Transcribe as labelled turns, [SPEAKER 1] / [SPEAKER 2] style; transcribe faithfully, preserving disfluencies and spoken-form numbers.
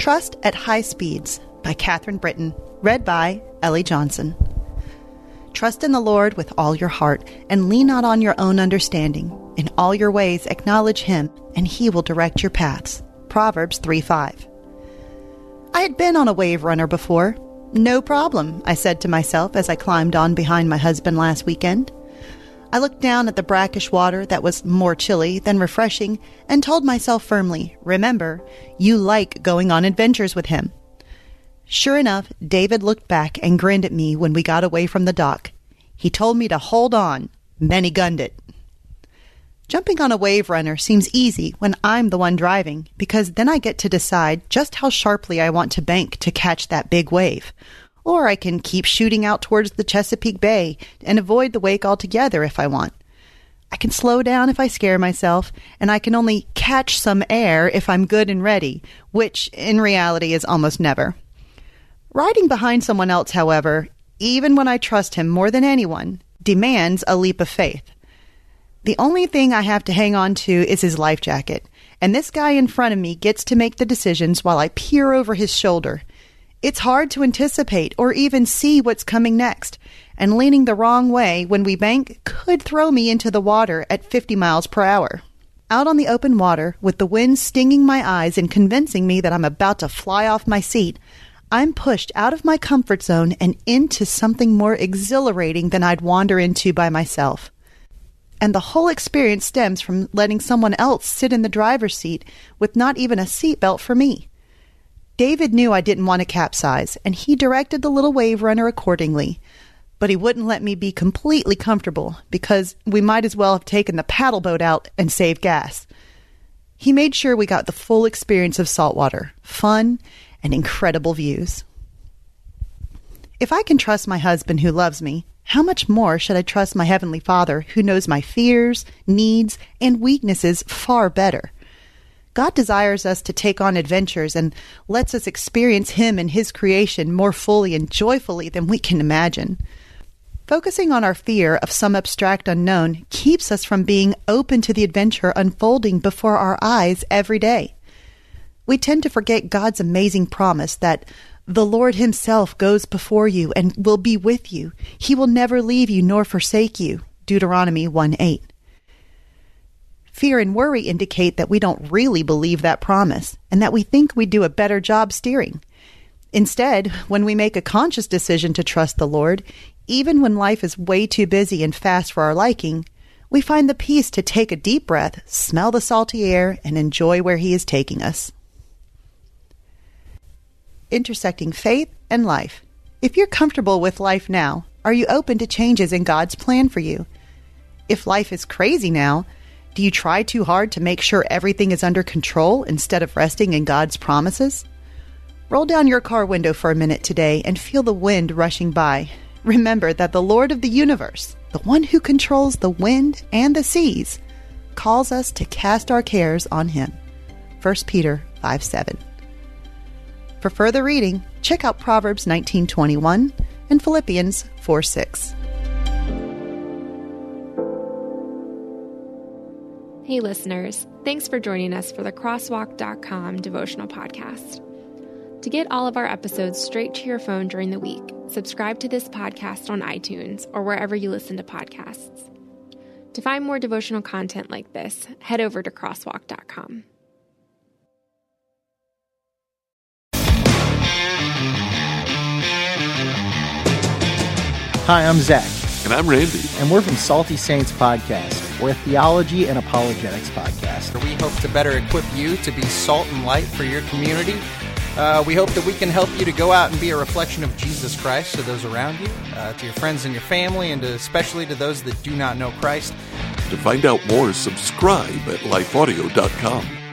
[SPEAKER 1] Trust at High Speeds by Catherine Britton, read by Ellie Johnson. Trust in the Lord with all your heart, and lean not on your own understanding. In all your ways acknowledge Him, and He will direct your paths. Proverbs three five. I had been on a wave runner before. No problem, I said to myself as I climbed on behind my husband last weekend. I looked down at the brackish water that was more chilly than refreshing and told myself firmly, remember, you like going on adventures with Him. Sure enough, David looked back and grinned at me when we got away from the dock. He told me to hold on, then he gunned it. Jumping on a wave runner seems easy when I'm the one driving, because then I get to decide just how sharply I want to bank to catch that big wave. Or I can keep shooting out towards the Chesapeake Bay and avoid the wake altogether if I want. I can slow down if I scare myself, and I can only catch some air if I'm good and ready, which in reality is almost never. Riding behind someone else, however, even when I trust him more than anyone, demands a leap of faith. The only thing I have to hang on to is his life jacket, and this guy in front of me gets to make the decisions while I peer over his shoulder. It's hard to anticipate or even see what's coming next, and leaning the wrong way when we bank could throw me into the water at fifty miles per hour. Out on the open water, with the wind stinging my eyes and convincing me that I'm about to fly off my seat, I'm pushed out of my comfort zone and into something more exhilarating than I'd wander into by myself. And the whole experience stems from letting someone else sit in the driver's seat with not even a seatbelt for me. David knew I didn't want to capsize, and he directed the little wave runner accordingly. But he wouldn't let me be completely comfortable, because we might as well have taken the paddle boat out and saved gas. He made sure we got the full experience of saltwater, fun, and incredible views. If I can trust my husband who loves me, how much more should I trust my Heavenly Father who knows my fears, needs, and weaknesses far better? God desires us to take on adventures and lets us experience Him and His creation more fully and joyfully than we can imagine. Focusing on our fear of some abstract unknown keeps us from being open to the adventure unfolding before our eyes every day. We tend to forget God's amazing promise that the Lord Himself goes before you and will be with you. He will never leave you nor forsake you. Deuteronomy one eight. Fear and worry indicate that we don't really believe that promise and that we think we do a better job steering. Instead, when we make a conscious decision to trust the Lord, even when life is way too busy and fast for our liking, we find the peace to take a deep breath, smell the salty air, and enjoy where He is taking us. Intersecting faith and life. If you're comfortable with life now, are you open to changes in God's plan for you? If life is crazy now, do you try too hard to make sure everything is under control instead of resting in God's promises? Roll down your car window for a minute today and feel the wind rushing by. Remember that the Lord of the universe, the one who controls the wind and the seas, calls us to cast our cares on Him. First Peter five seven. For further reading, check out Proverbs nineteen twenty-one and Philippians four six.
[SPEAKER 2] Hey listeners, thanks for joining us for the crosswalk dot com devotional podcast. To get all of our episodes straight to your phone during the week, subscribe to this podcast on iTunes or wherever you listen to podcasts. To find more devotional content like this, head over to crosswalk dot com.
[SPEAKER 3] Hi, I'm Zach.
[SPEAKER 4] And I'm Randy.
[SPEAKER 3] And we're from Salty Saints Podcast. We're a theology and apologetics podcast.
[SPEAKER 5] We hope to better equip you to be salt and light for your community. Uh, we hope that we can help you to go out and be a reflection of Jesus Christ to those around you, uh, to your friends and your family, and to, especially to those that do not know Christ.
[SPEAKER 4] To find out more, subscribe at life audio dot com.